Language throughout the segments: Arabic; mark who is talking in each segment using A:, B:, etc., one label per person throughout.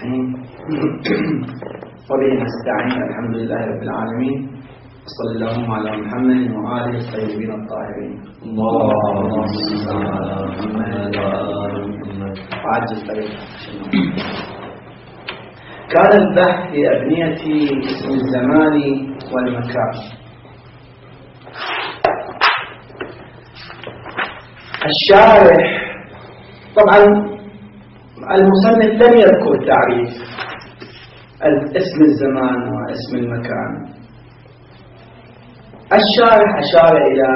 A: الرحيم. وبه نستعين. الحمد لله رب العالمين، وصلى اللهم على محمد وآله الطيبين الطاهرين.
B: اللهم صل على محمد وآل محمد.
A: وعجل طريقه. كان البحث في أبنية اسم الزمان والمكان. الشارح طبعا المصنف لم يذكر تعريف اسم الزمان واسم المكان. الشارح أشار إلى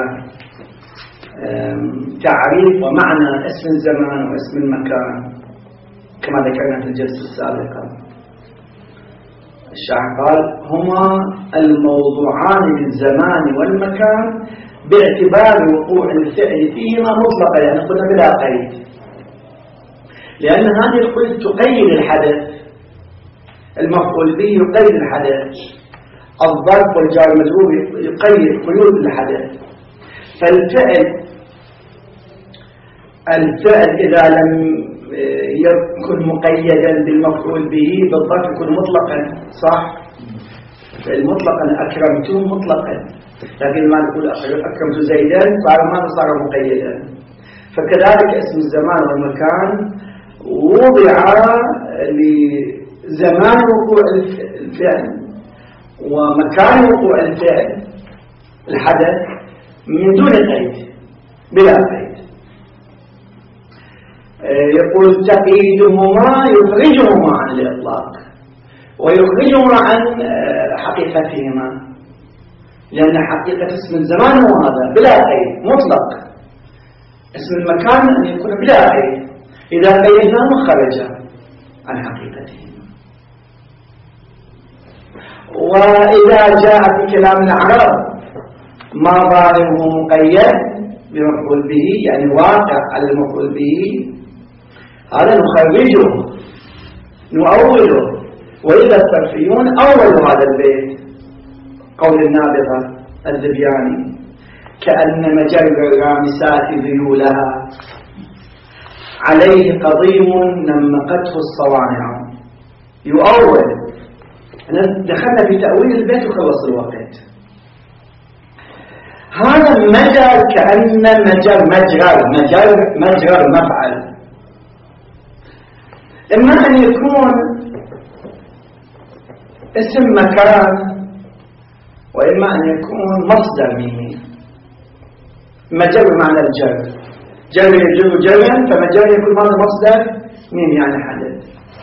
A: تعريف ومعنى اسم الزمان واسم المكان كما ذكرنا في الجلسة السابقة. الشارح قال هما الموضوعان للزمان والمكان باعتبار وقوع الفعل فيهما مطلقا، يعني قلنا بلا قيد، لأن هذه القيود تقيد الحدث. المفعول به يقيد الحدث، الظرف والجار المجرور يقيد قيود الحدث. فالفعل إذا لم يكن مقيدا بالمفعول به بالظرف يكون مطلقا، صح؟ مطلقا أكرمته مطلقا، لكن ما نقول أكرمت زيدا فما صار مقيدا. فكذلك اسم الزمان والمكان وضع لزمان وقوع الفعل ومكان وقوع الفعل الحدث من دون قيد، بلا قيد. يقول تقييدهما يخرجهما عن الإطلاق ويخرجهما عن حقيقتهما، لأن حقيقة اسم الزمان هو هذا بلا قيد مطلق. اسم المكان أن يكون بلا قيد، إذا قيدناه خرج عن حقيقتهما. وإذا جاء في كلام العرب ما ظاهره مقيد بمفعول به، يعني واقع على المفعول به، هذا نخرجه نؤوله. وإذا الصرفيون أولوا هذا البيت قول النابغة الذبياني كأن مجر الرامسات ذيولها عليه قضيم نمقته الصوانع. يؤول، دخلنا في تأويل البيت وخلص الوقت. هذا مجر كأن مجرر مفعل، إما أن يكون اسم مكان وإما أن يكون مصدر ميمي. مجر معنى الجر، جر يجر جرا، فمجر يكون معنى مصدر ميمي يعني حدث.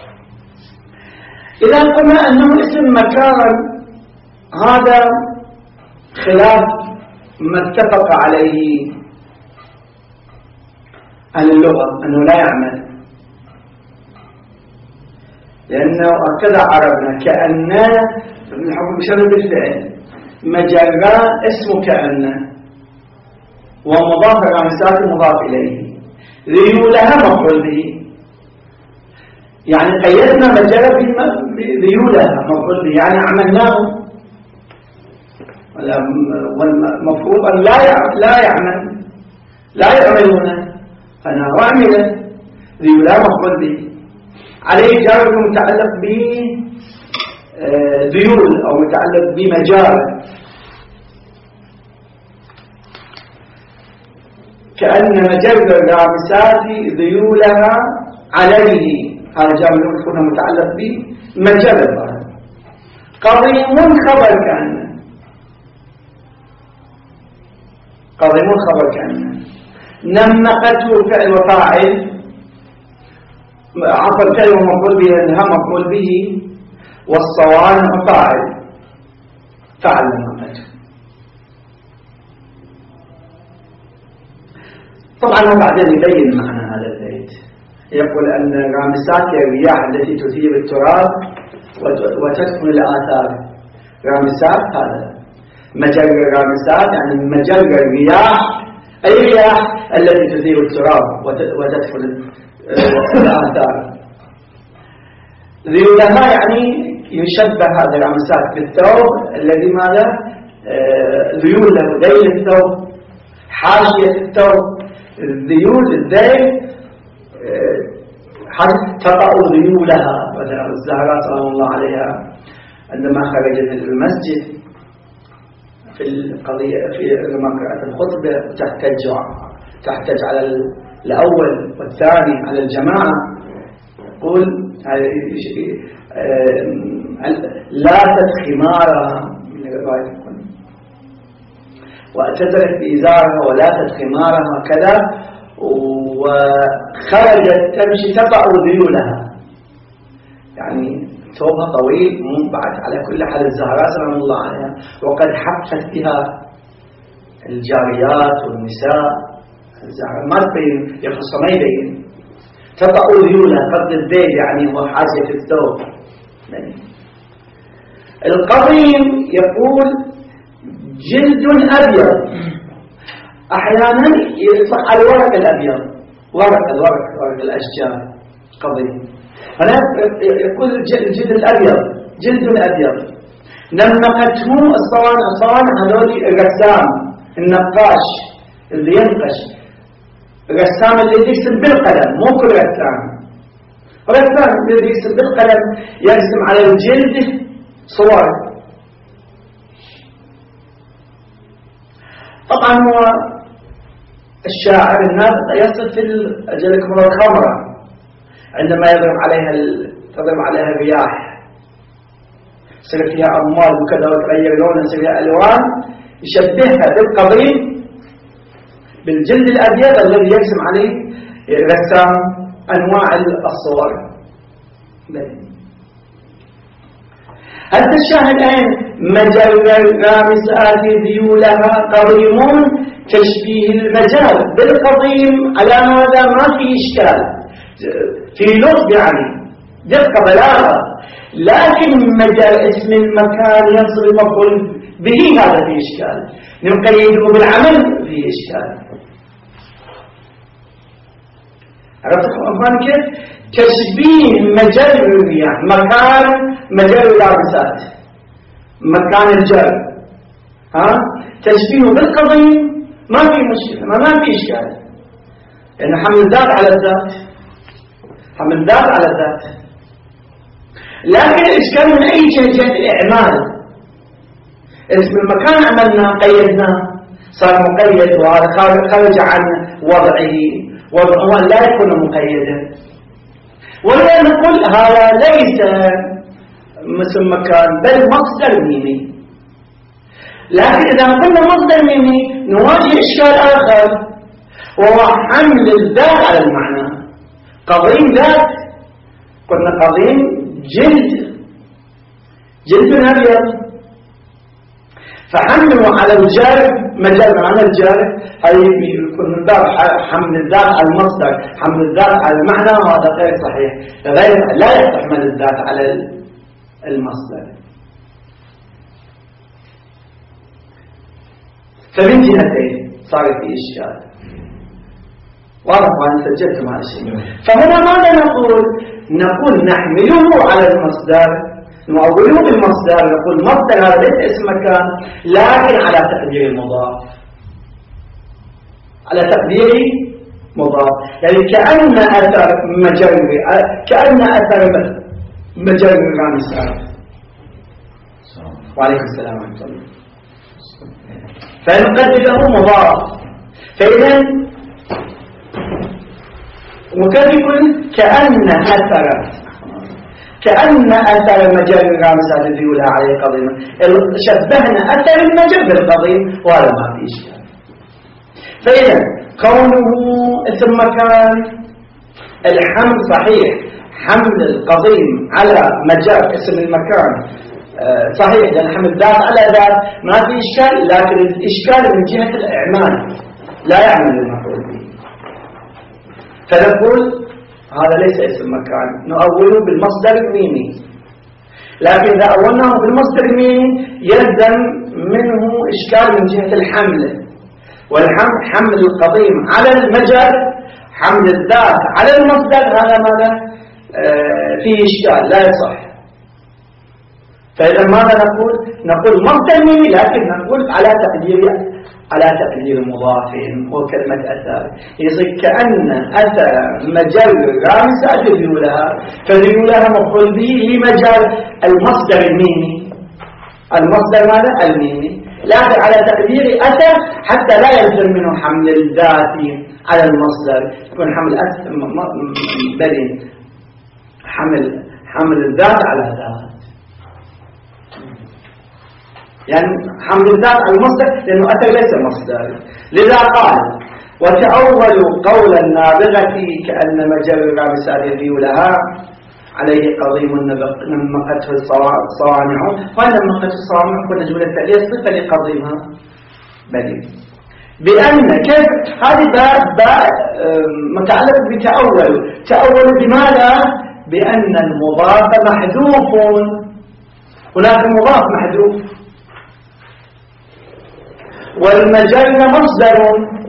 A: إذا قلنا أنه اسم مكان هذا خلاف ما اتفق عليه أهل اللغة أنه لا يعمل، لأنه هكذا عربنا كأن الحكم بشرط بالفعل مجرى اسم كأن ومضاف الرامسات مضاف إليه، ذيولها مفعول به، يعني قيدنا مجرى بذيولها مفعول به، يعني عملناه. والمفروض أن لا يعملون، أنا أعمل ذيولها مفعول به، عليه جار متعلق بذيول أو متعلق بمجال. كأن مجر الرامسات ذيولها عليه، هذا جار يكون متعلق بمجال. قضيم خبر كأن، قضيم خبر كأن، نمقته فعل وفاعل، عفوا الفعل ومفعول به لأنها مفعول به، والصوانع فاعل نمقته. طبعا وبعدين يبين معنى هذا البيت، يقول أن الرامسات هي الرياح التي تثير التراب وتدخل الآثار. رامسات هذا مجرى الرامسات، يعني مجرى الرياح، أي رياح التي تثير التراب وتدخل الآثار. ذيولها يعني يشبه هذا الرامسات بالثوب الذي ماذا ذيول له، ذيل الثوب، حاشية الثوب. الذيول الذيل تقع ذيولها. مثلا الزهراء سلام الله عليها عندما خرجت المسجد في القضية لما قرأت الخطبة تحتج على الأول والثاني على الجماعة، تقول لا تدخمارها من رواية واعتذرت بإزارها ولا تدخمارها كذا، وخرجت تمشي تقع ذيولها، يعني ثوبها طويل منبعث على كل حال الزهراء سلام الله عليها، وقد حفت بها الجاريات والنساء. الزهراء ما تبين، يخصها ما يبين، تقع ذيولها قد الذيل، يعني هو حاشية الثوب. القضيم يقول جلد أبيض، أحيانا يطلق على الورق الأبيض، ورق الأشجار قضيم. هنا يقول الجلد الأبيض، جلد أبيض نمقته الصوانع هذول الرسام النقاش اللي ينقش، الرسام اللي يرسم بالقلم، مو كل رسام اللي يرسم بالقلم يرسم على الجلد صور. طبعا هو الشاعر النابغ يصف أجلكم الخمرة عندما تضرب عليها الرياح، يصير فيها أموال وكذا وتغير لونها، يصير فيها ألوان، يشبهها بالقضيم بالجلد الأبيض الذي يرسم عليه رسام أنواع الصور. هذا الشاهد الآن مجال الرامسات ذيولها قضيمون، تشبيه المجال بالقضيم على هذا ما في إشكال، في لطف يعني دقة بلاغة، لكن مجال اسم المكان ينصب المفعول به هذا في إشكال، نقيده بالعمل في إشكال. عرفتكم أفهم كيف؟ تشبيه مجال الرياح، مجال الرامسات، مكان الجر، تشبيه بالقضيم ما في مشكلة، ما في إشكال، لأن حمل الذات على الذات، حمل الذات على الذات. لكن الإشكال من أي جهة الإعمال، اسم المكان عملنا قيدناه صار مقيد، وهذا خرج عن وضعه لا يكون مقيدا، ولا نقول هذا ليس مثل مكان بل مصدر ميمي. لكن إذا قلنا مصدر ميمي نواجه إشكال آخر، وهو حمل الذات على المعنى. قضيم ذات، قلنا قضيم جلد أبيض، فحمله على الجارب مجال على الجارب، هذا يكون من باب حمل الذات على المصدر، حمل الذات على المعنى، وهذا غير صحيح، لا يحمل الذات على المصدر. فمن جهتين صار في إشكال واضح، وأنا سجلت مع الشيء. فهنا ماذا نقول نحمله على المصدر، نؤوله بالمصدر، نقول مصدر هذا ليس اسم مكان لكن على تقدير المضاف، على تقدير مضاف، يعني كأن أثر مجرد الرامسات. وعليكم السلام ورحمة الله. فنقدره مضاف، فإذا وكان يكون كأن أثر مجال الرامسات ذيولها عليه قضيم، شبهنا أثر المجال بالقضيم، وهذا ما في إشكال. فإذا كونه اسم مكان، الحمل صحيح، حمل القضيم على مجال اسم المكان صحيح، لأن حمل ذات على ذات ما في إشكال، لكن الإشكال من جهة الإعمال، لا يعمل المفعول به. فنقول هذا ليس اسم مكان، نؤوله بالمصدر الميمي، لكن إذا أولناه بالمصدر الميمي يلزم منه إشكال من جهة الحمل، والحمل القضيم على المجال، حمل الذات على المصدر، هذا ماذا فيه إشكال لا يصح. فإذا ماذا نقول مصدر ميمي، لكن نقول على تقدير على تقدير مضاف وكلمة أثر، يصير كأن أثر مجال رامسة ذيولها، فذيولها مفعول به لمجال المصدر الميمي، المصدر ماذا؟ الميمي، لكن على تقدير أثر حتى لا يلزم منه حمل الذات على المصدر، يكون حمل أثر بلين حمل الذات على الذات، يعني حمل الذات على المصدر لأنه أثر ليس مصدر. لذا قال وتأول قول النابغة كأن مجال الرامسات ذيولها عليه قضيم نمقته الصوانع، وأن نمقته الصوانع كنا جملة تالية صفة لقضيمها بلين، بأن كيف هذه باء متعلق تأول بماذا؟ بأن المضاف محذوف، هناك مضاف محذوف، والمجال مصدر،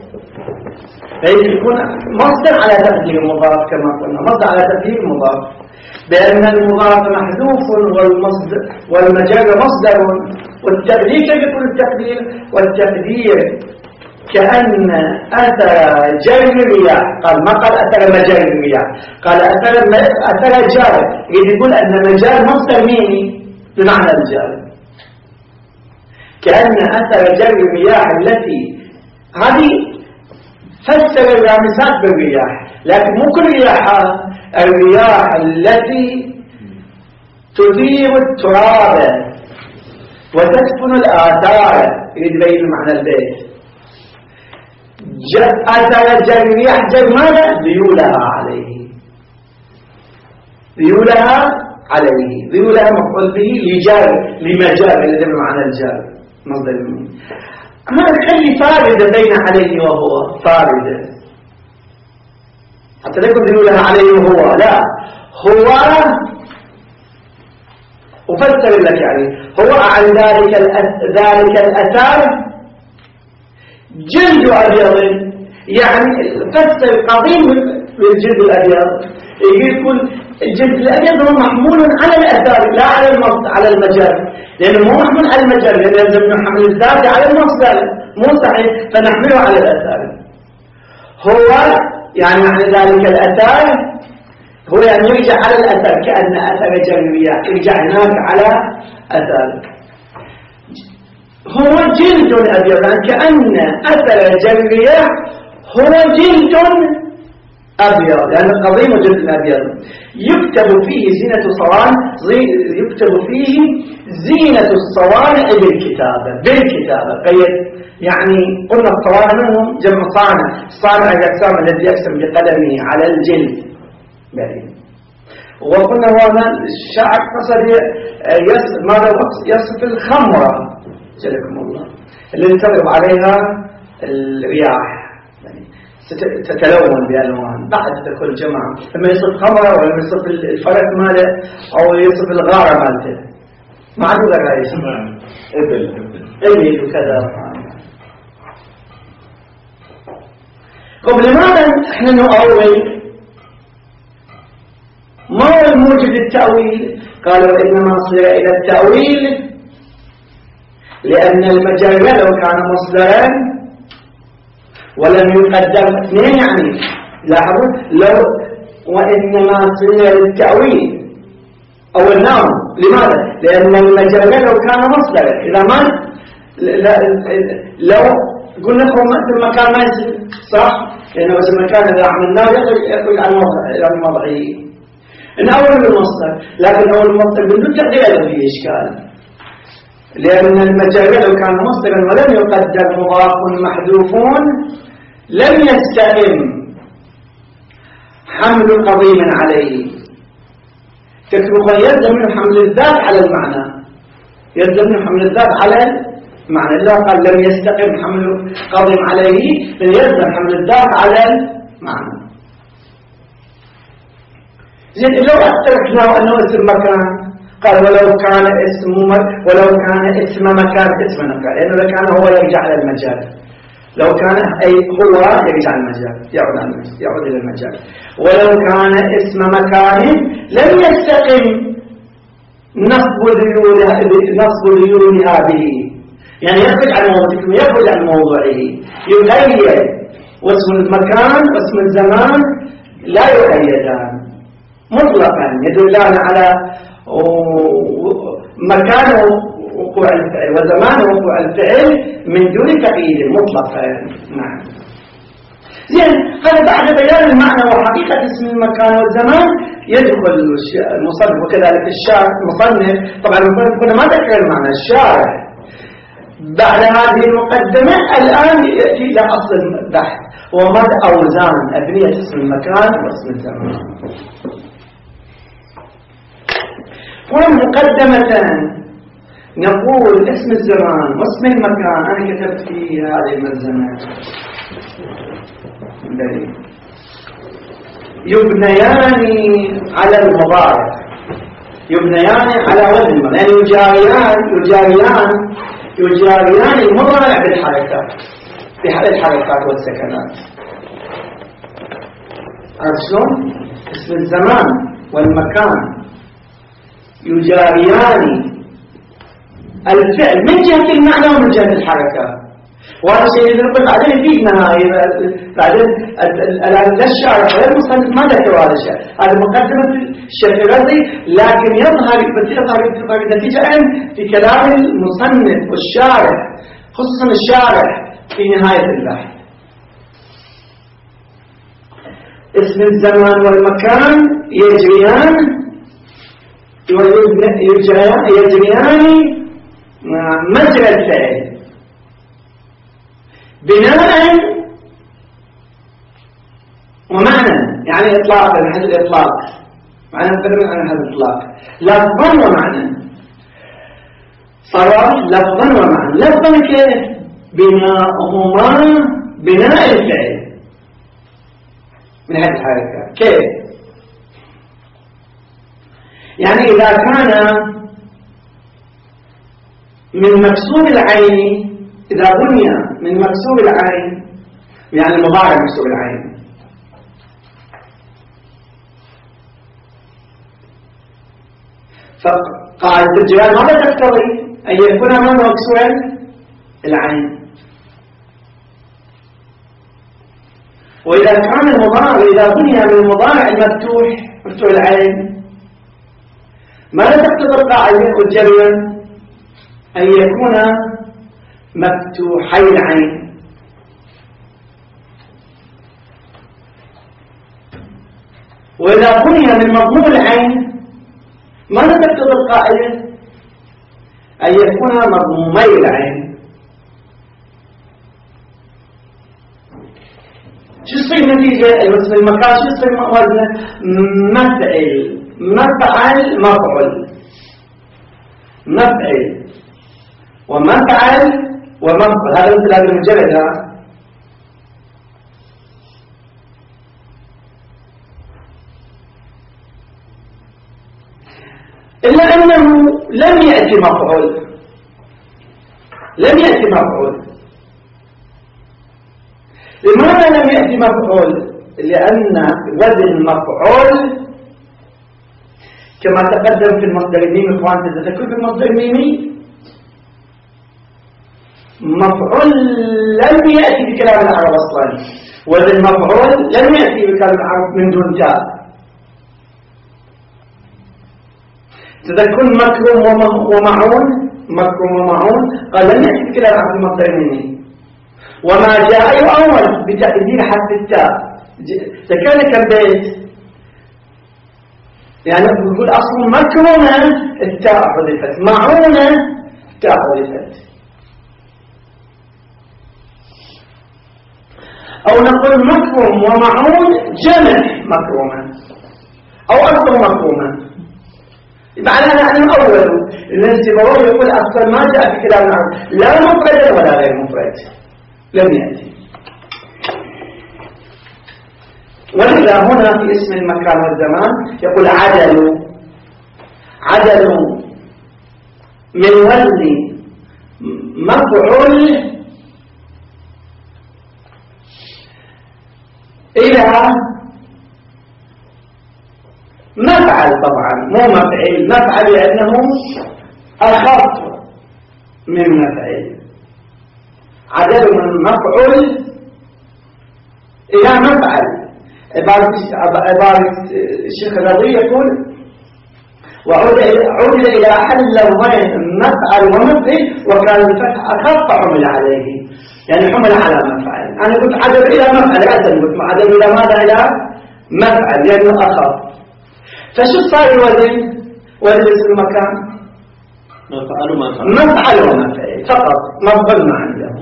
A: يكون مصدر على تقدير مضاف كما قلنا، مصدر على تقدير مضاف، بأن المضاف محذوف والمجال مصدر، والتقدير كيف يكون التقدير؟ والتقدير كأن أثر جر الرياح، قال ما قال أثر مجال الرياح، قال أثر جار، يقول أن مجال مصدر ميمي بمعنى الجار، كأن أثر جر الرياح التي هذه فسر الرامسات بالرياح، لكن مو كل الرياح التي تثير التراب وتسكن الآثار، يبين معنى البيت. أثر جر الرياح جر ماذا؟ ذيولها عليه، ذيولها عليه، ذيولها مفعول به لجار لمجال الذي بمعنى الجار مصدر المين. ما نخلي فاردة بين عليه وهو فاردة، حتى لا يكون ذيولها عليه وهو، لا هو أفسر لك، يعني هو عن ذلك الأثار جلد أبيض، يعني فسر قضيم بالجلد الأبيض، يقول الجلد الأبيض هو محمول على الأثار لا على المجال، لأنه مو محمول على المجال، لأنه يلزم حمل الذات على المصدر، مو صحيح، فنحمله على الأثار. هو يعني معنى ذلك الأثار هو يعني يرجع على الأثار، كأن أثر جر الرياح يرجع هناك على أثار. هو جلد أبيض، يعني كأن أثر جر الرياح هو جلد أبيض، يعني قضيم جلد أبيض يكتب فيه زينة الصوانع بالكتابة قيد، يعني قلنا الصوانع منهم جمع صانع، الصانع الأجسام الذي يقسم بقدمه على الجلد بعيد. وقلنا هو الشاعر قصد يصف الخمرة جلكم الله اللي تضرب عليها الرياح، يعني تتلون بألوان بعد تدخل جماعة، لما يصف خمرة ولا يصف الفرق ماله أو يصف الغارة مالته ما عدو ذا رئيس إبل وكذا. طب لماذا احنا نؤول؟ ما هو الموجب للتأويل؟ قالوا إنما صير إلى التأويل لأن المجال لو كان مصدرا ولم يقدم اثنين، يعني لاحظوا لو وإنما صير التأويل أو النوم، لماذا؟ لأن المجال لو كان مصدرا، إذا ما لو قلنا مثل مكان ما يصير صح، لأنه إذا مكان إذا عملناه يخرج عن موضعه إن أول المصدر، لكن أول المصدر بدون تقدير فيه إشكال، لأن المجال لو كان مصدرا ولم يقدر مضاف محذوفون لم يستقم حمل قضيم عليه، تكتب يلزم من حمل الذات على المعنى، يلزم من حمل الذات على المعنى، إذا قال لم يستقم حمل قضيم عليه يلزم حمل الذات على المعنى. زين لو أتركناه أنه اسم مكان، قال ولو كان اسم مكان اسم مكان، لأنه لو كان هو يرجع على المجال، لو كان أي هو يرجع على المجال يعود إلى المجال، ولو كان اسم مكان لم يستقم نصب ذيولها به، يعني يخرج عن موضوعه ويخرج عن موضوعه، يقيد، واسم المكان واسم الزمان لا يقيدان مطلقا، يدلان على مكان وقوع الفعل وزمان وقوع الفعل من دون تقييد مطلقا. نعم. زين، هذا بعد بيان المعنى وحقيقة اسم المكان والزمان يدخل المصنف وكذلك الشارح المصنف. طبعا المصنف هنا ما ذكر المعنى، الشارح بعد هذه المقدمة الآن يأتي إلى أصل البحث وماذا أوزان أبنية اسم المكان واسم الزمان. ومقدمة نقول اسم الزمان واسم المكان، أنا كتبت في هذه الملزمة يبنيان على المضارع، يبنيان على وزن، يعني يجاريان المضارع بالحركات، الحركات والسكنات. عرفت شلون؟ اسم الزمان والمكان يجاريان الفعل من جهة المعنى ومن جهة الحركة، وهذا الشيء اللي نقول بعدين يفيدنا. بعدين لا الشارع ولا المصنف ما ذكر هذا الشيء، هذا مقدمة الشيخ الرازي، لكن يظهر بنتيجة في كلام المصنف والشارح، خصوصا الشارح في نهاية البحث. اسم الزمان والمكان يجريان مجرى الفعل بناء ومعنى، يعني إطلاقا من حيث الإطلاق، معنى نتكلم عن هذا الإطلاق، لفظا ومعنى. صراحة لفظا ومعنى. لفظا كيف؟ بناءهما بناء الفعل من حيث الحركة. كيف؟ يعني إذا كان من مكسور العين، إذا بني من مكسور العين، يعني المضارع مكسور العين، فقاعدة الجواب ماذا تقتضي؟ أن يكون أمام مكسور العين. وإذا كان المضارع، إذا بني من المضارع المفتوح مفتوح العين، ماذا تقتضي القاعدة والجريان؟ أن يكون مفتوحي العين. وإذا بني من مضموم العين، ماذا تقتضي القاعدة؟ أن يكون مضمومي العين. شو يصير نتيجة المكان؟ شو يصير وزنه؟ مفعل، مفعل، مفعل، مفعل ومفعل ومفعل. هذا مثل هذا المجرد. إلا أنه لم يأتي مفعول، لم يأتي مفعول. لماذا لم يأتي مفعول؟ لأن وزن مفعول كما تقدم في المصدر الميمي. إخوان تذكروا في المصدر الميمي مفعول لم يأتي بكلام العرب أصلا، وزن مفعول لم يأتي بكلام العرب من دون تاء. تذكرون مكروم ومعون، مكروم ومعون قال لم يأتي بكلام العرب في المصدر الميمي. وما جاء يؤول بتقدير حرف التاء. ذكرنا كم بيت؟ يعني نقول أصل مكرمة التاء حذفت، معونة التاء حذفت. أو نقول مكرم ومعون جمع مكرمة أو أصل مكرمة. معنى نحن أول الانتباه يقول أصل ما جاء في كلام العرب لا مفرد ولا غير مفرد، لم يأتي. ولذا هنا في اسم المكان والزمان يقول عدلوا من وزن مفعول إلى مفعل. طبعا مو مفعل، مفعل لأنه أخف من مفعل. عدل من مفعول إلى مفعل. عبارة الشيخ الرضي يقول وعدل إلى حل لفظين مفعل ومفعل وكان الفتح أخف حمل عليه، يعني حمل على مفعل. أنا قلت عدل إلى مفعل، قلت عدل إلى ماذا؟ إلى مفعل لأنه أخف. فشو صار الوزن؟ وزن اسم المكان
B: مفعل ومفعل،
A: مفعل ومفعل فقط، مفعل ما عندهم.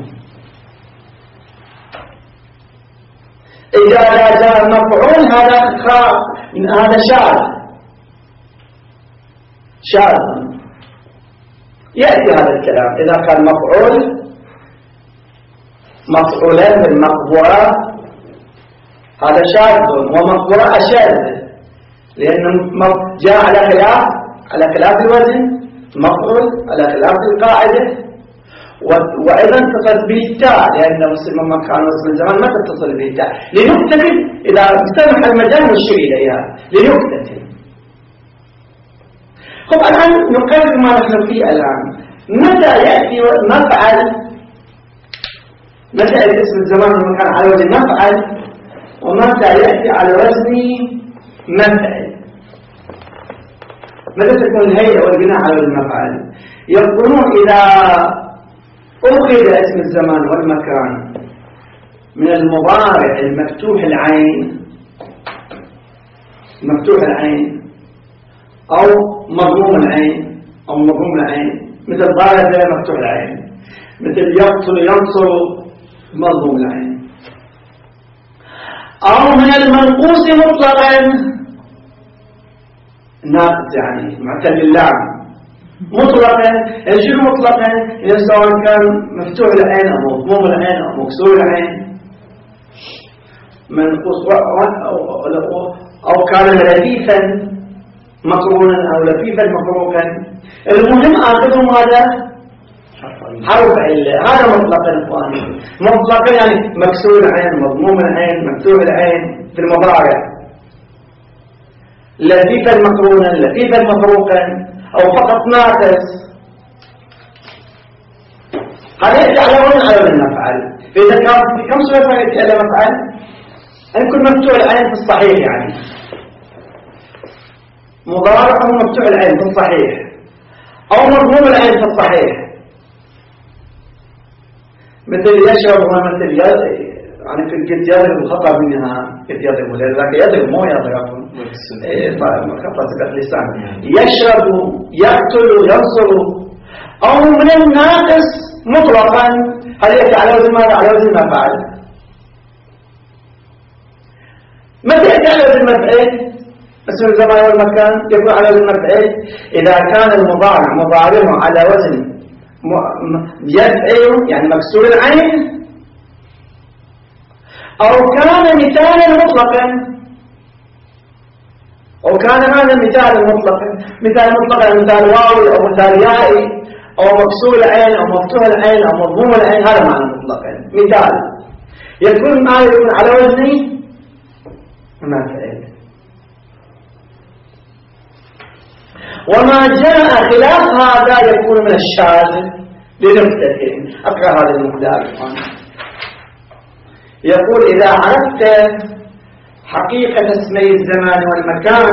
A: إذا جاء مفعول هذا شاذ يأتي هذا الكلام. إذا كان مفعولين بالمقبورة هذا شاذ، ومقبورة أشد لأنه جاء على خلاف الوزن، مفعول على خلاف القاعدة. وأيضا اتصل بالتاء، لأن مسلم مكان واسم الزمان ما تتصل بالتاء لنكتة. إذا سمح المجال نشير إليها لنكتة. خب الآن نقرر ما نحن فيه الآن. متى يأتي مفعل، متى يأتي اسم الزمان والمكان على وزن مفعل، ومتى يأتي على وزن مفعل؟ متى تكون الهيئة والبناء على وزن مفعل؟ يقولون إذا أخذ اسم الزمان والمكان من المضارع المفتوح العين أو مضموم العين، مثل ضارب مفتوح العين، مثل يقتل ينصر مضموم العين، أو من المنقوص مطلقا ناقص يعني معتل اللام مطلقا. شنو مطلقا؟ إذا سواء كان مفتوح العين أو مضموم العين أو مكسور العين، منقوص أو كان لفيفا مقرونا أو لفيفا مفروقا. المهم آخذه ماذا؟ حرف علة. هذا مطلقا إخواني، مطلقا يعني مكسور العين، مضموم العين، مفتوح العين في المضارع، لفيفا مقرونا، لفيفا مفروقا، أو فقط ناقص. هذا يأتي على وزن المفعل. فإذا كان في كم صورة يأتي على مفعل؟ أن يكون مفتوح العين في الصحيح، يعني مضارع أو مفتوح العين في الصحيح، أو مضموم العين في الصحيح، مثل يشرب ومثل يعني في قد يضرب الخطأ منها قد يضرب، لذلك يضرب مو يضرب خطأ سبق لسان. يشرب يقتل ينصر. أو من الناقص مطلقا، هل يأتي على وزن ماذا؟ على وزن مفعل. متى يأتي على وزن مفعل؟ اسم الزمان والمكان يكون على وزن مفعل إذا كان المضارع مضارعه على وزن يفعل يعني مكسور العين، أو كان مثالا مطلقا. أو كان هذا مثال مطلقا، مثال مطلقا مثال واوي أو مثال يائي أو مكسور العين أو مفتوح العين أو مضموم العين، هذا معنى مطلقا مثال. يكون ما يكون على وزن مفعل. وما جاء خلاف هذا يكون من الشاذ لنكتتين. أقرأ هذا المقدار. يقول إذا عرفت حقيقة اسمي الزمان والمكان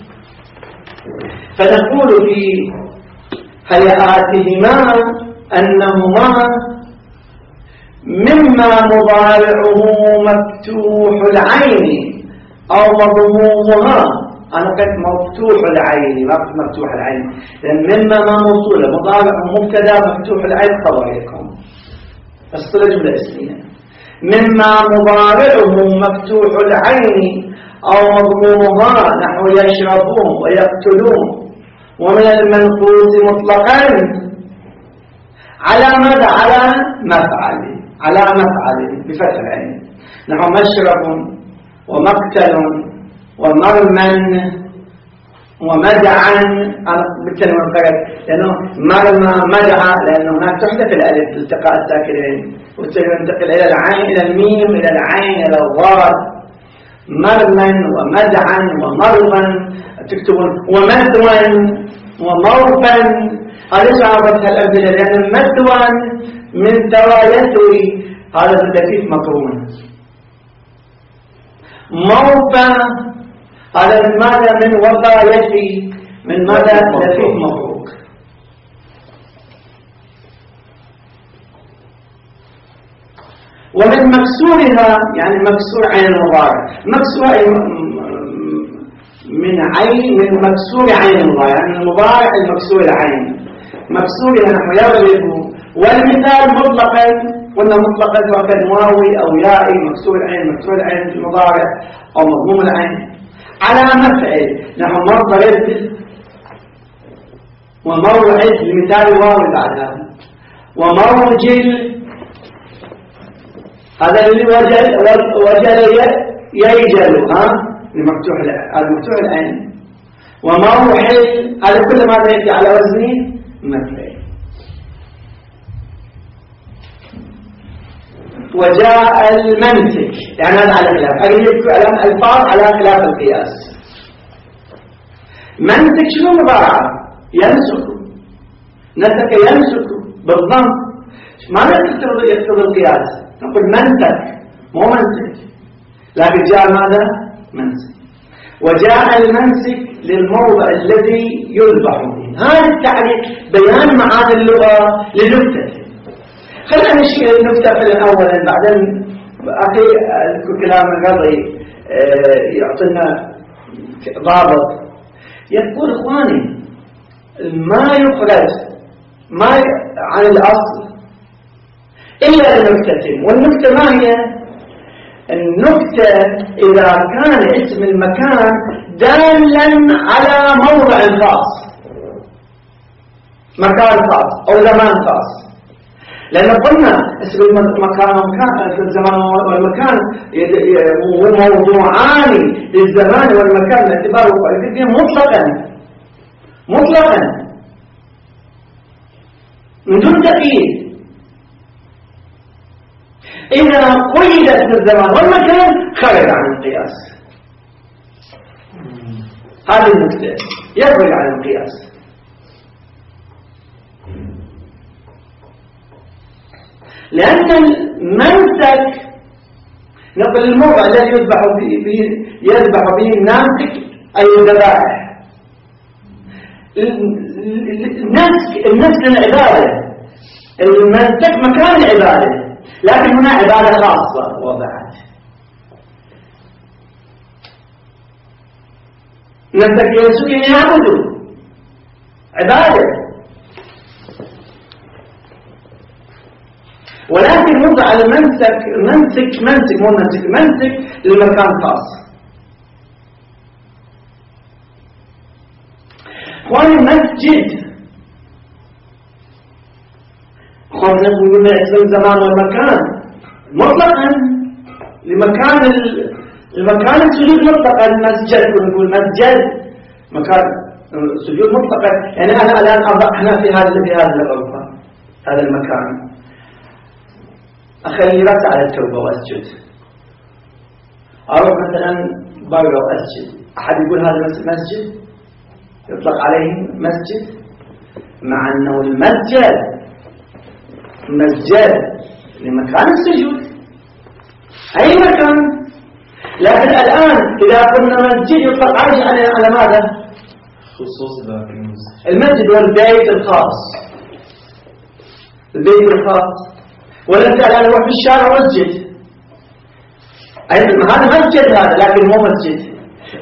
A: فنقول في هيئاتهما أنهما مما مضارعه مفتوح العين أو مضمومها. أنا قلت مفتوح العين ما قلت مفتوح العين، لأن مما ما موصولة مضارعه مبتدا مفتوح العين خبركم الصلة جملة اسمية. مما مضارعه مفتوح العين أو مضمومها نحو يشربون ويقتلون. ومن المنقوص مطلقا على ماذا؟ على مفعل بفتح العين، نحو مشرب ومقتل ومرمى ومدعا. أنا بالكلمة الفقط لأنه مرمى مدعا، لأنه هناك تحدث الألف التقاء الساكنين وتنتقل إلى العين إلى الميم إلى العين إلى الضاد. مرمى ومدعا ومرمى تكتبون ومدوا ومرفا. هذا شعبتها الأمثلة لأن مدوان من توايته هذا اللفيف مقرون. موفى هذا من ماذا؟ من وفايته، من ماذا؟ لفيف مبروك. ومن مكسورها يعني مكسور عين المضارع، مكسور من عين، من مكسور عين المضارع يعني المضارع المكسور العين، مكسورها نحو يغلب. والمثال مطلقا قلنا مطلقا سواء كان واوي او يائي، مكسور العين، مكسور العين في المضارع او مضموم العين على مفعل نحو مرض وموعد لمثال واوي بعد هذا، وموجل هذا اللي وجل يجل المفتوح العين، وموحل هذا كل ما يأتي على وزن مفعل. وجاء المنسك يعني هذا على خلاف، أجيب الألفاظ على خلاف القياس. منسك شنو مضارعة؟ ينسك، نسك ينسك بالضم، ماذا يقتضي القياس؟ نقول منسك مو منسك، لكن جاء ماذا؟ منسك. وجاء المنسك للموضع الذي يذبح فيه. هذا التعريف بيان معاني اللغة للنكتة. خلينا نشير النكتة أولا بعدين أخي الكلام الرضي يعطينا ضابط. يقول إخواني ما يخرج ما عن الأصل إلا لنكتة، والنكتة ما هي؟ النكتة إذا كان اسم المكان دالا على موضع خاص، مكان خاص أو زمان خاص. لأن قلنا اسم المكان والمكان، الزمان والمكان موضوعان للزمان والمكان باعتبار مطلقا من دون تقييد. إذا قيد اسم الزمان والمكان خرج عن القياس. هذه النكتة يخرج عن القياس. لأن المنسك نقل الموضع الذي يذبح به الناسك أي الذبائح. النسك العبادة، المنسك مكان العبادة، لكن هنا عبادة خاصة وضعت. نسك ينسك يعبد عبادة، ولكن وضع المنسك منسك للمكان خاص. اخواني المسجد خلنا نقول اسم الزمان والمكان مطلقا لمكان السجود مطلقا. مسجد نقول مسجد مكان السجود مطلقا، يعني انا الان احنا في هذا الغرفه هذا المكان أخلي رأس على التوبة وأسجد، أروح مثلا برا وأسجد، أحد يقول هذا مسجد يطلق عليه مسجد، مع أنه المسجد لمكان السجود أي مكان. لكن الآن إذا قلنا مسجد يطلق على ماذا؟
B: خصوص ذاك
A: المسجد والبيت الخاص، البيت الخاص. ولن الآن نروح في الشارع مسجد، أيضا هذا مسجد هذا لكن مو مسجد.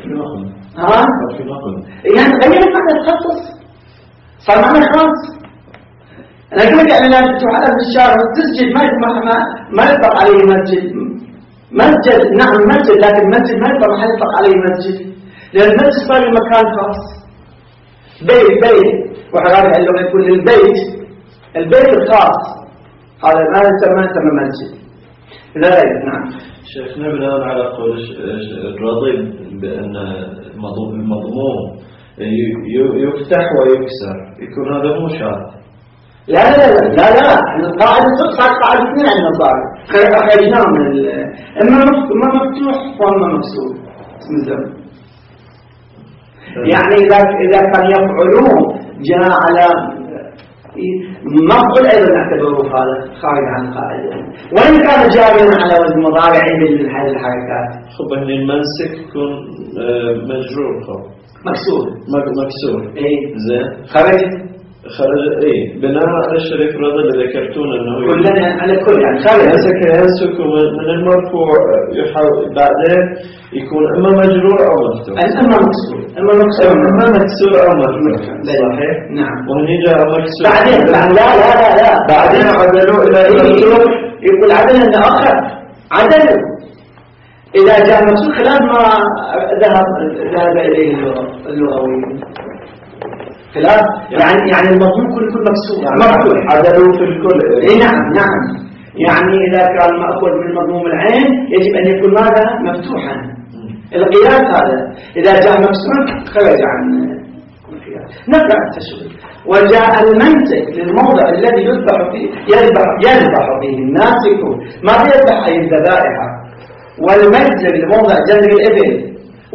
A: يعني غير معنى تخصص، صار معنى خاص. أنا قلت يعني لا تروح في الشارع تسجد ما يطلق عليه مسجد. مسجد نعم مسجد، لكن مسجد ما يطلق عليه مسجد، لأن المسجد صار مكان خاص. بيت وحرارة اللغة يقول البيت الخاص هذا ما يسمى مسجد. لا نعم
B: شيخنا بناء على قول الرضي بأن المضموم يفتح ويكسر يكون هذا مو شرط.
A: لا القاعدة صار قاعدة اثنين عند الضابط، خرجناه من اما مفتوح واما مكسور اسم الزمن. يعني إذا كان يفعلون جاء على مفعول أيضا نعتبره هذا خارج عن القاعدة، وإن كان جاريا على وزن مضارع من هذه الحركات.
B: خب هني المنسك يكون مجرور، خب مكسور. زين خرج بناء على الشريك رضا اللي ذكرتون انه
A: كلنا على كل يعني خارج
B: هسك من المرفوع يحاول بعدين يكون اما مجرور او مفتوح،
A: اما مكسور
B: او مفتوح. صحيح.
A: نعم.
B: وهني جاء مكسور
A: بعدين لا
B: بعدين عدلوا الى
A: مكسور. يقول عدل ان اخر عدل اذا جاء مكسور خلاف ما ذهب اليه اللغوي، خلاف يعني المضمون كل مكسور
B: مفتوح. عدلوا في الكل.
A: نعم. يعني إذا كان مأخوذ من مضموم العين يجب أن يكون ماذا مفتوحا. القياس هذا إذا جاء مكسور خرج عن القياس. نقرأ التشريع. وجاء المنطق للموضع الذي يذبح فيه الناسك، ماذا يذبح؟ أي الذبائح. والمنزل لموضع جذر الإبل،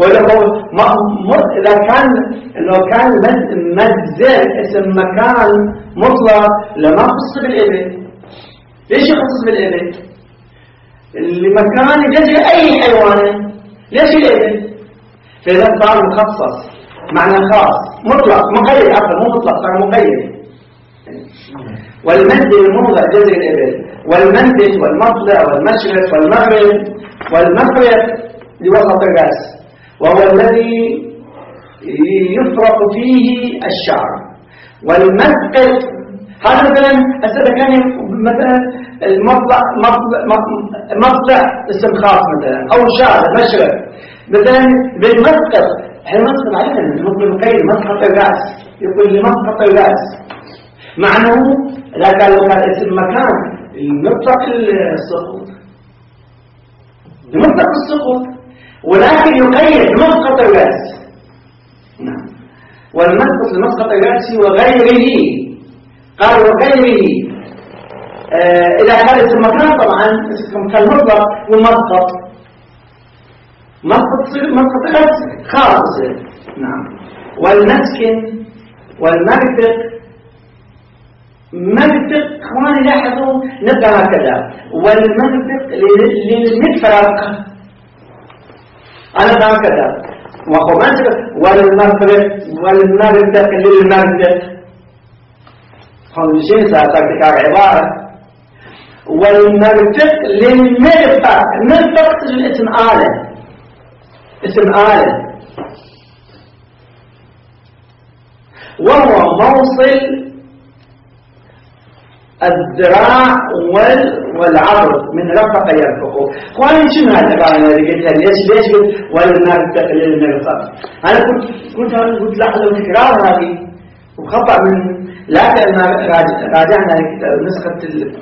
A: إذا كان لو كان منزل اسم مكان مطلق لما خص بالإبل. ليش يخصص بالإبل؟ لمكان يجري أي حيوان، ليش الإبل؟ فإذا صار مخصص معنى خاص مطلق مقيد، مو مطلق صار مقيد. والمنزل الموضع جذر الإبل، والمنزل والمطلع والمشرق والمغرب لوسط الرأس، وهو الذي يفرق فيه الشعر. والمسقط هذا مثلا كان مثلا مطلع اسم خاص مثلا، او شعر مشرق مثلا بالمسقط. المسقط علينا المقيد مسقط الرأس، يقول لي مسقط الرأس معناه لا كان لو كان اسم مكان المطلق السقوط ولكن يقيد مسقط الرأس. نعم. والمسقط لمسقط الرأس وغيره. قال وغيره إذا كان اسم مكان طبعا كالمطلق ومسقط الرأس خاص. نعم. والمسكن والمرفق اخواني لاحظوا نبقى هكذا. والمرفق للمفرق أنا هكذا وخمسة. والمرفق للمرفق خمسين سأتكتك عبارة. والمرفق للمرفق. المرفق تجد اسم آلة وهو موصل الذراع والعرض من رفق يرفقه. اخواني شنو هالعباره اللي قلتها؟ ليش قلت والمرفق للمرفق؟ انا كنت لحظه تكرار هذه وخطا من لكن راجعنا نسخه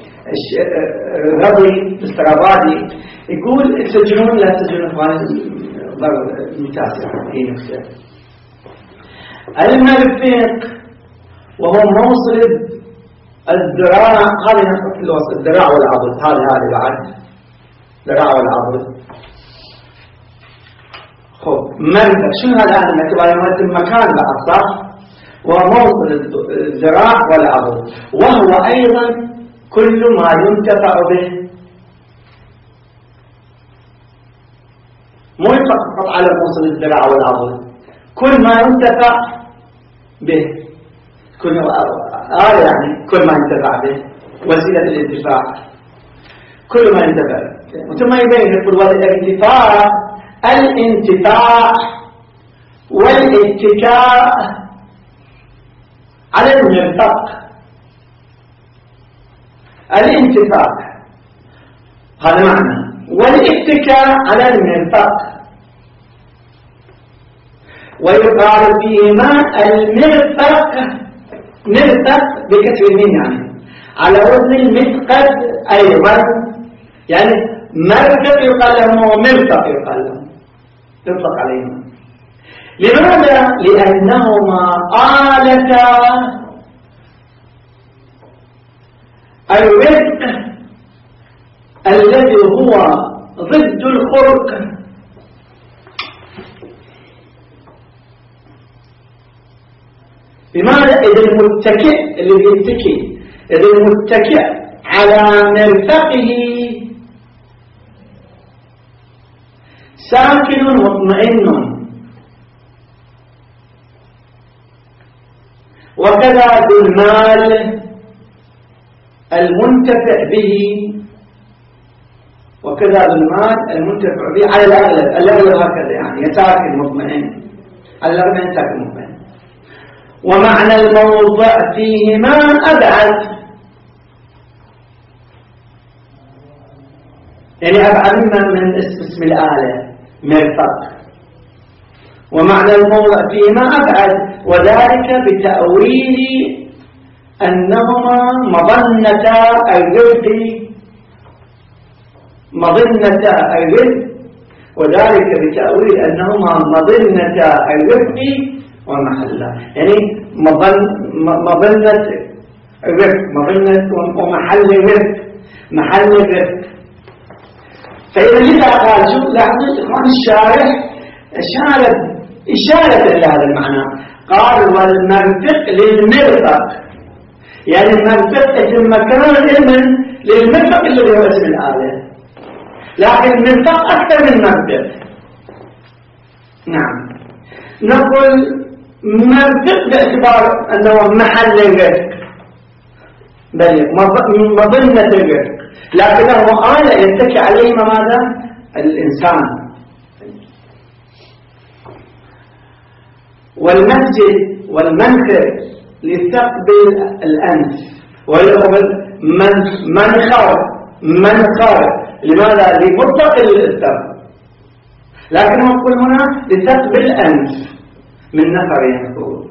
A: الرضي الاسترابادي يقول تسجلون لا تسجلون اخواني ضرب متاسع هي نفسها. المرفق وهو موصل الذراع، هذه نقطة الوسط الذراع والعضد، هذه بعد الذراع والعضد. خب مرفق شنو هذا؟ أنا نكتب على المكان بعد صح؟ وموصل الذراع والعضد، وهو أيضا كل ما ينتفع به، مو فقط على موصل الذراع والعضد، كل ما ينتفع به. كل يعني كل ما ينتفع به وسيلة الانتفاع، كل ما ينتفع. ثم يبين يقول والارتفاع الانتفاع والاتكاء على المرفق. الانتفاع هذا معنى، والاتكاء على المرفق. ويقال فيهما المرفق، مرفق بكسر الميم يعني على وزن المثقل أيضا، يعني مرفق يقال لهم ومرفق يقال لهم، يطلق عليهما. لماذا؟ لأنهما آلتا الرفق الذي هو ضد الخرق. لماذا؟ إذا المتكئ اللي يتكي، إذا المتكئ على مرفقه ساكن مطمئن، وكذا ذو المال المنتفع به، وكذا ذو المال المنتفع به على الأغلب هكذا، يعني يساكن مطمئن، على الأغلب يساكن مطمئن. ومعنى الموضع فيهما أبعد، يعني أبعد من اسم الآلة مرفق. ومعنى الموضع فيهما أبعد، وذلك بتأويل أنهما مظنة الرزق، وذلك بتأويل أنهما مظنة الرزق ومحلها، يعني مظنة الرزق، مظنة ومحل الرزق، محل الرزق. فإذا لذا قال، شوف لاحظوا إخوان الشارح إشارة لهذا المعنى، قال والمرفق للمرفق، يعني المرفق اسم مكان للمرفق الذي هو اسم الآلة، لكن المرفق أكثر من مرفق. نعم، نقول مرفق باعتبار أنه محل الرزق، بل مظنة الرزق، لكنه آلة يتكي عليهما ماذا؟ الإنسان. والمسجد والمنخر لتقبل الأنف، منخر لماذا؟ لمطلق الثقب، لكنه يقول هنا لتقبل الأنف من نفر يقول.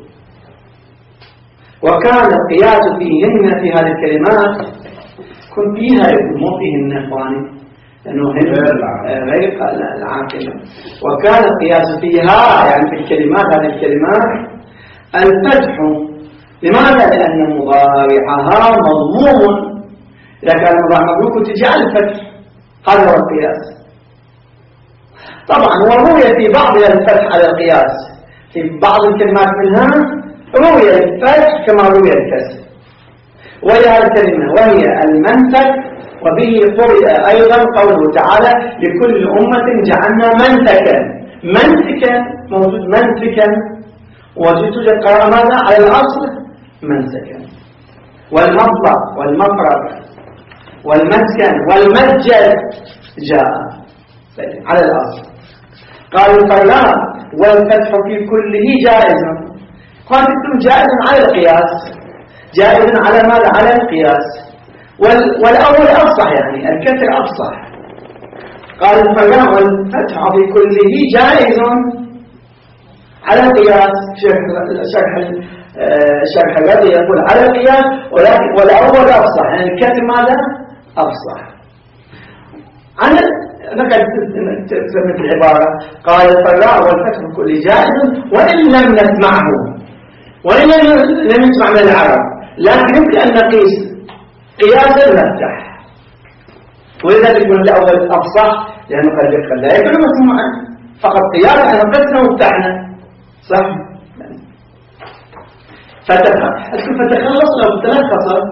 A: وكان القياس فيهن في هذه الكلمات كن فيها يقول مو فيهن إخواني لأنه غير العاقلة. وكان القياس فيها يعني في الكلمات، هذه الكلمات الفتح. لماذا؟ لأن مضارعها مضموم، إذا كان المضارع مضموم كنت تجعل الفتح، هذا هو القياس. طبعا وروي في بعض الفتح على القياس، في بعض الكلمات منها روي الفتح كما روي الكسر. وهي الكلمة وهي المنسك، وبه قرئ أيضا قوله تعالى لكل أمة جعلنا منسكا موجود منسكا، وتوجد قراءة ماذا؟ على الأصل منسكا. والمطلق والمفرق والمسكن والمسجد جاء على الأصل. قالوا فلا والفتح في كله جائز، قال تكون جائز على القياس، جائز على ماذا؟ على القياس. والأول أفصح، يعني الكسر أفصح. قال فلا والفتح في كله جائز على القياس. شرح الذي يقول على القياس، ولكن والأول أفصح، يعني الكسر ماذا؟ أفصح. أنا ذكرت مثل العبارة قال فلا والفتح في كله جائز وإن لم نسمعه، وإن لم نسمع من العرب، لكن يمكن أن نقيس قياس المفتح، ولذلك يكون الأول أفصح لأنه قد لا يكون مسموعا، فقط قياس أن قسنا وفتحنا صح. فتخلص لو تلخص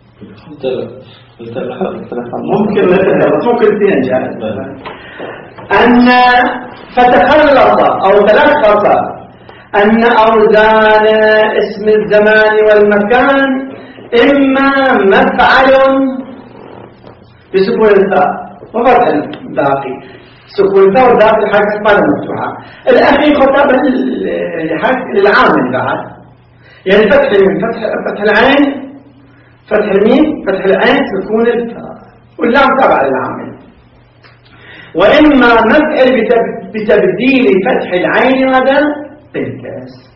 A: ممكن نتخلص، ممكن اثنين جائز أن فتخلص أو تلخص أن أوزان اسم الزمان والمكان إما مفعل بسكون الثاء وفتح الباقي، سكون الثاء والباقي الحركة اسمها مفتوحة، الأخير خطاب للعامل بعد، يعني فتح العين، فتح الميم، فتح العين، سكون الثاء، واللام تابع للعامل. وإما مفعل بتبديل فتح العين هذا بالكاس.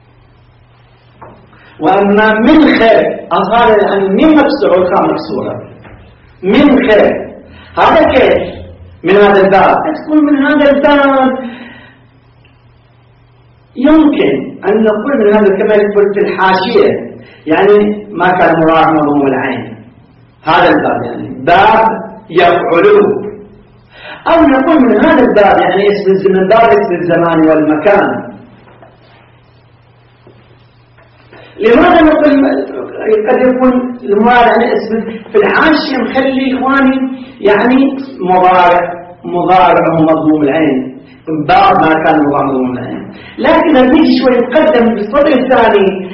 A: وأما من خير أصال عن من مكسور والخاء مكسورة، من خير هذا كيف من هذا الباب؟ تكون من هذا الباب يمكن أن نقول من هذا كما يقول في الحاشية، يعني ما كان مراعى مضموم العين، هذا الباب يعني باب يفعلوه، أو نقول من هذا الباب يعني اسم الزمان، باب اسم الزمان والمكان. لماذا نقول قد يكون المضارع يعني اسم في الحاشية مخلي إخواني يعني مضارع ومضموم العين بعض ما كان مضموم العين، لكن نيجي شوي نقدم بالصدر الثاني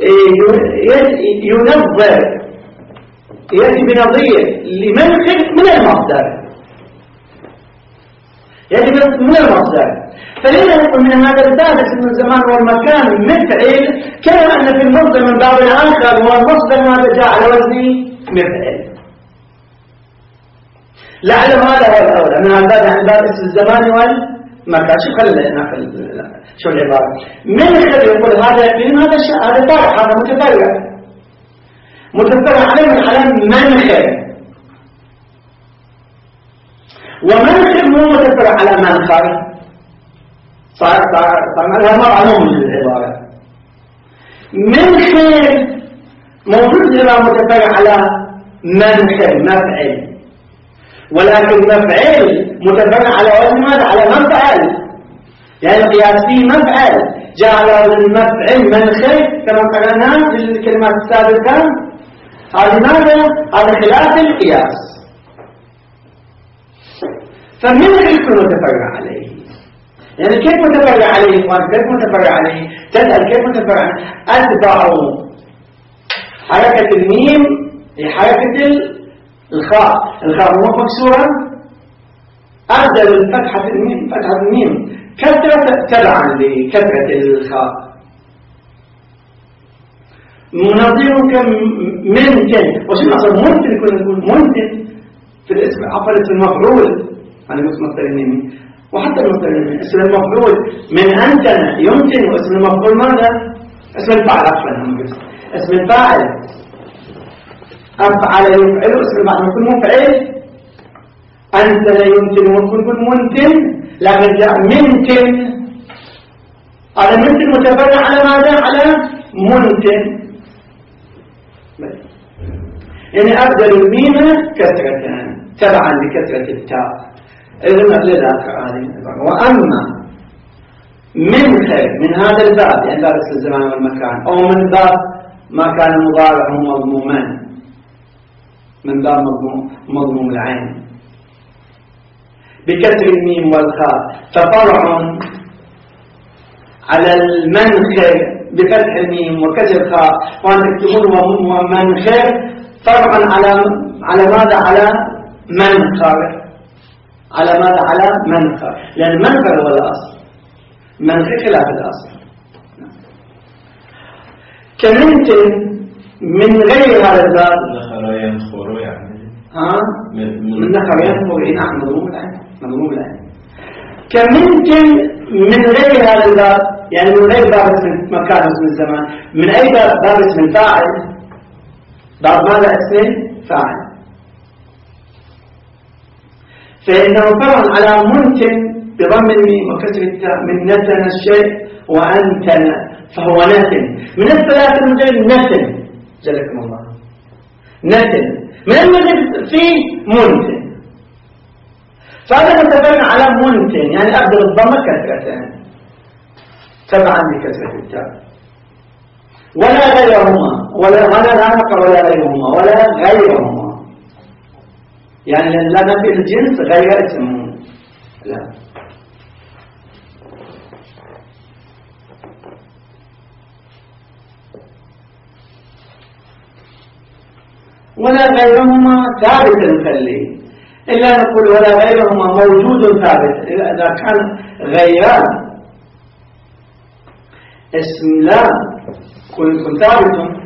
A: ينظر يأتي بنظير لمن خلق من المصدر، يأتي من المصدر. فلذا نقول من هذا الباب اسم الزمان والمكان مفعل، كما أن في المصدر من باب آخر والمصدر هذا جاء على وزن مفعل. لعل هذا هو الأولى من هذا عن باب اسم الزمان والمكان. شو العبارة من خلق يقول هذا يقين هذا طارح، هذا متفرع عليه من علم منخر، ومنخر مو متفرع على منخر، صار لها معلوم من العبارة. منخر موجود لما متفرع على منخر مفعل، ولكن مفعل متفرع على وزن ماذا؟ على مفعل، يعني القياس فيه مفعل جاء على وزن مفعل منخر كما قرأنا في الكلمات السابقة. هذا ماذا؟ هذا خلاف القياس. فمن يكون متفرع عليه؟ يعني كيف متفرع عليه؟ كيف متفرع عليه؟ تسأل كيف متفرع عليه؟ أتبع حركة الميم هي حركة الخاء، الخاء مو مكسورة، أبدل فتحة الميم كثرة تبعا لكثرة الخاء. منظيرك منتن، وش الأصل منتن يكون منتن في الاسم عفلة المفعول، أنا قلت مصدر الميمي وحتى المصدر الميمي اسم المفعول من أنتن يمتن، واسم المفعول ماذا؟ اسم الفاعل عفوا، اسم الفاعل أفعل يفعل، اسم الفاعل يكون مفعل، أنت لا يمتن ويكون منتن، لكن جاء منتن، هذا منتن متفرع على ماذا؟ على منتن، يعني أبدل الميم كثرة تبعا لكثرة التاء. إذن لذلك هذه. وأما من خير من هذا الباب، يعني باب الزمان والمكان، أو من باب ما كان مضارع مضموما، من باب مضموم العين بكسر الميم والخاء، ففرع على المنخر بفتح الميم وكسر الخاء، وأن تكتبون ومنخر فرعا على ماذا؟ على منخر، على ماذا؟ على منخر، لأن المنخر هو الأصل، منخر خلاف الأصل. كمنتن من غير هذا الباب
B: نخر ينخر، يعني
A: من نخر ينخر، نعم مضموم العين. كمنتن من غير هذا الباب، يعني من غير باب اسم مكان اسم الزمان، من أي باب اسم الفاعل، باب ماذا؟ اسم فاعل، فإنه فرع على منتن بضم الميم وكسر التاء من نتن الشيء وأنتن، فهو نتن من الثلاثة المجال، نتن جزاكم الله، نتن من المجال فيه منتن، فهذا متفرع على منتن، يعني أبدل الضمة كسرتين تبعا لكسرة التاء، ولا غيرهما، ولا غنق ولا غيرهما، ولا غيرهما، يعني لا نفي الجنس غير اسمه، لا. ولا غيرهما ثابت نخليه، إلا نقول ولا غيرهما موجود ثابت. إذا كان غيران اسم لا يكون ثابت،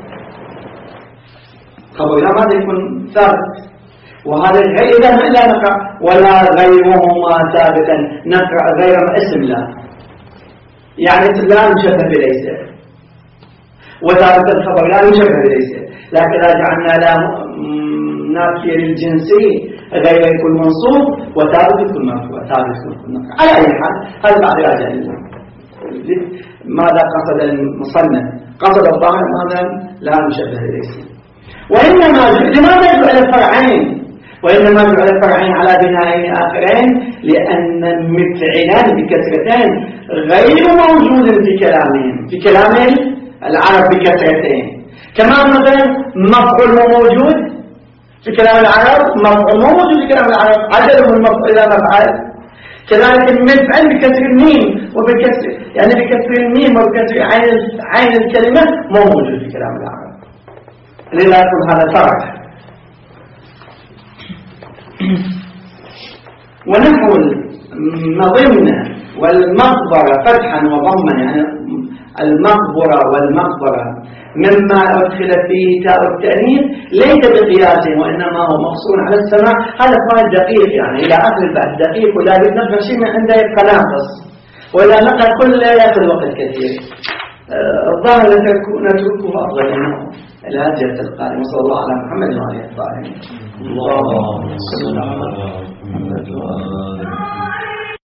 A: خبر لا ماذا يكون ثابت، وهذا غير إذا لا نقرأ ولا غيرهما ثابتا، نقرأ غير اسم لا، يعني لا مشبه بليس، وثابت الخبر لا مشبه بليس، لكن إذا جعلنا لا نافية للجنسي غير يكون منصوب وثابت يكون مرفوع، ثابت يكون نقرأ. على أي حال هذا بعد راجع ماذا قصد المصنف؟ قصد الظاهر ماذا؟ لا مشبه بليس. وإنما لماذا جعل الفرعين؟ وإنما جعل الفرعين على بنائين آخرين لأن المفعلان بكسرتين غير موجود في كلامهم، في كلام العرب بكثرتين. كمان مثلا مفعول مو موجود في كلام العرب، مفعول مو موجود في كلام العرب، عدلهم المفعول إلى مفعل. كذلك المفعل بكسر الميم وبكسر يعني بكسر الميم وبكسر عين الكلمة مو موجود في كلام العرب. لذلك هذا فرق. ونحو المظنة والمقبرة فتحا وضما، يعني المقبرة والمقبرة مما أدخل فيه تاء التأنيث ليس بقياس وإنما هو مقصور على السماع. هذا فائد دقيق، يعني إلى آخر البحث دقيق، ولا بنقل شيء من عنده يبقى ناقص، وإذا نقل كله يأخذ وقت كثير. الظاهر نتركه أفضل منه الهجرة القادمة. صلى الله على محمد وعلى آله الطاهرين.
B: اللهم صل على محمد وعلى آله.